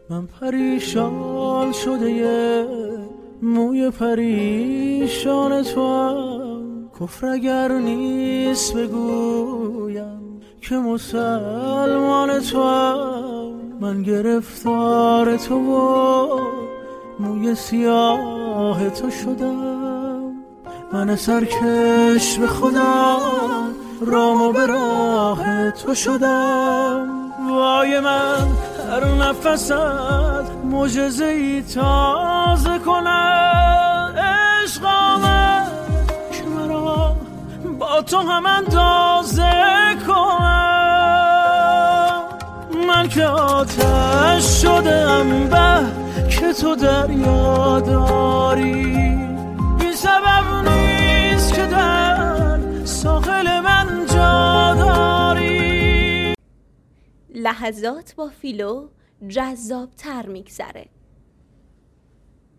من پریشان شده یه موی پریشان تو هم، کفر اگر نیست بگویم که مسلمان تو هم. من گرفتار تو و موی سیاه تو شدم، من سرکش به خودم رام و به راه تو شدم. وای من هر نفست معجزه‌ای تازه کنه، عشق آمد که مرا با تو هم اندازه کنه. من که آتش شدم به که تو دریا داری، این سبب نیست که در ساحل من جا داری. لحظات با فیلو جذاب تر میگذره.